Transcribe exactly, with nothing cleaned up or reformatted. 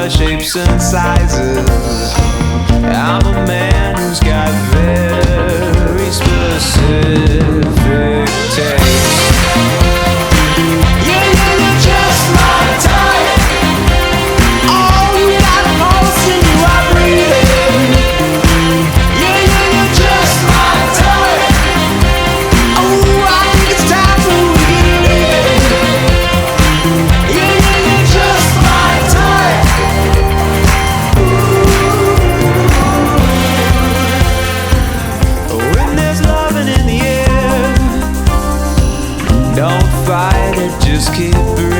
color, shapes, and sizes. I'm a man who's got very specific taste. Yeah, yeah, you're just my type. Oh, you got a pulse in you, I breathe it. Yeah, yeah, you're just my type. Oh, I think it's time for me to leave. Yeah, yeah, you're just my type. When there's loving in the air, don't fight it, just keep breathing.